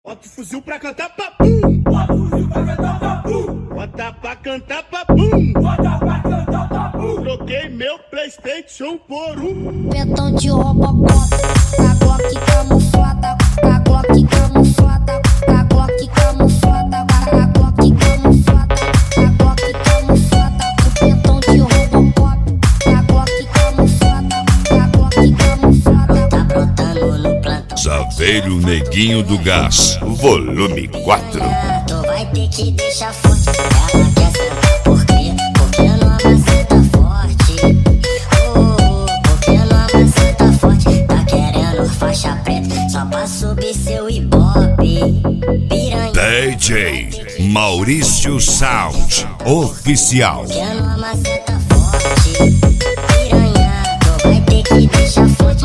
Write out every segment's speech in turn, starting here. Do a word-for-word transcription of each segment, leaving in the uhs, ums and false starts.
Bota o fuzil pra cantar papum. Bota o fuzil pra cantar papum. Bota pra cantar papum. Bota pra cantar papum. Troquei meu PlayStation por um Pentão de Robocop, com a Glock camuflada, com a Glock camuflada, com a Glock camuflada, com a Glock camuflada, com a Glock camuflada. O pentão de Robocop, com a Glock camuflada, com a Glock camuflada. Tá brotando no plantão. Saveiro Neguinho do Gás, volume quatro. Tu vai ter que deixar forte. Ela quer sentar por quê? Porque não maceta forte. Oh, porque não maceta forte. Tá querendo faixa preta só pra subir seu ibope. Piranha. D J Maurício Sound Oficial. Porque não maceta forte. Piranha, tu vai ter que deixar forte.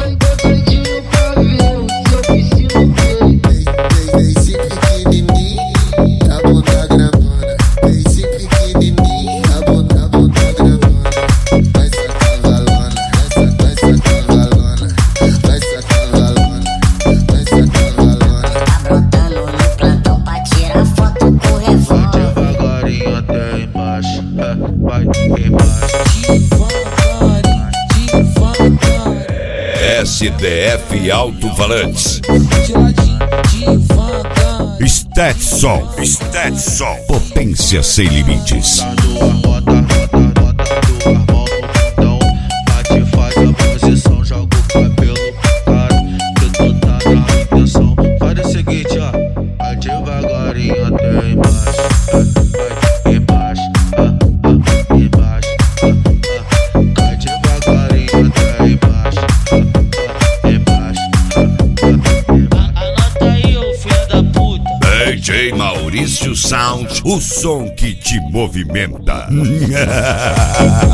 S D F Alto-Falantes. Stetson. Stetson. Potência sem limites. Faz o seguinte, ó, vai devagarinho até embaixo, vai embaixo, embaixo, vai devagarinho até embaixo, embaixo. Anota aí, ô filho da puta. D J Maurício Sound, o som que te movimenta.